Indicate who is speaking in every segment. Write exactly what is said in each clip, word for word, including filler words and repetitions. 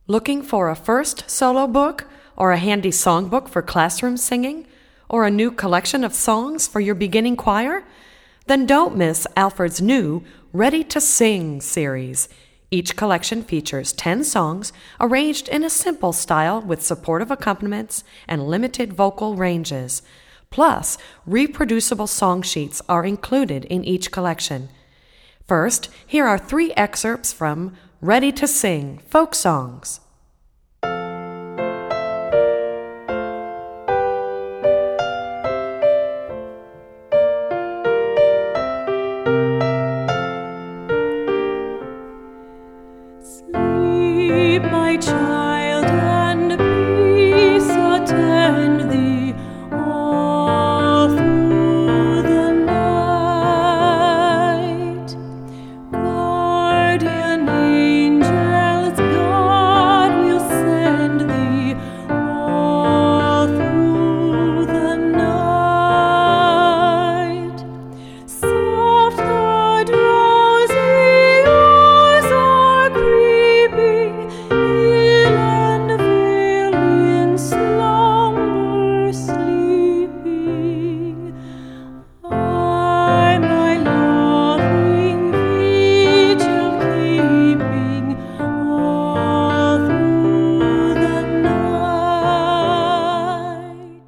Speaker 1: Looking for a first solo book or a handy songbook for classroom singing or a new collection of songs for your beginning choir? Then don't miss Alfred's new Ready to Sing series. Each collection features ten songs arranged in a simple style with supportive accompaniments and limited vocal ranges. Plus, reproducible song sheets are included in each collection. First, here are three excerpts from Ready to Sing Folk Songs.
Speaker 2: Sleep, my child, and peace attend thee all through the night. Guardian angels, God will send thee all through the night. Soft the drowsy hours are creeping, ill and veil in slumber sleeping. I, my loving vigil keeping all through the night.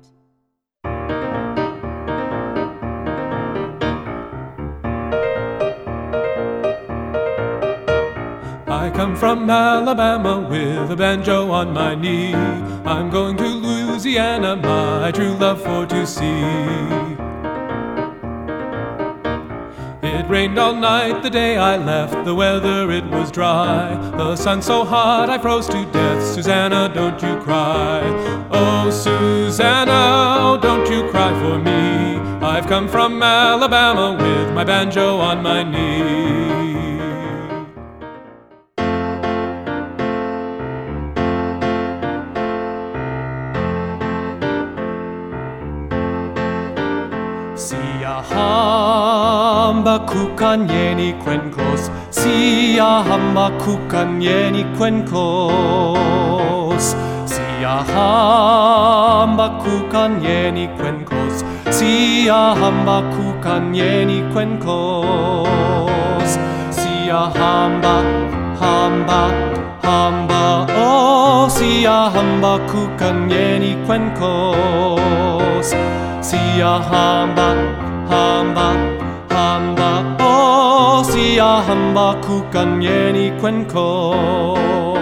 Speaker 3: I come from Alabama with a banjo on my knee. I'm going to Louisiana, my true love for to see. It rained all night the day I left, the weather it was dry. The sun so hot I froze to death. Susanna, don't you cry. Oh, Susanna, oh, don't you cry for me. I've come from Alabama with my banjo on my knee. Siahamba kukanyeni kwenkos, Siahamba kukanyeni kwenkos, Siahamba kukanyeni kwenkos, Siahamba kukanyeni kwenkos, Siahamba, hamba, hamba, oh, Siahamba kukanyeni kwenkos. Siahamba, hamba, hamba, oh, Siahamba kukanyeni kwenkos.